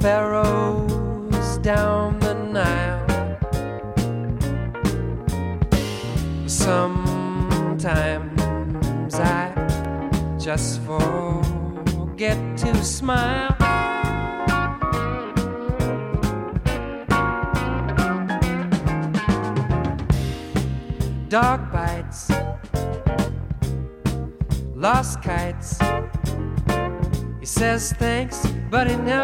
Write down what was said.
sparrows down the Nile. Sometimes I just forget to smile. Dog bites, lost kites. He says thanks, but he never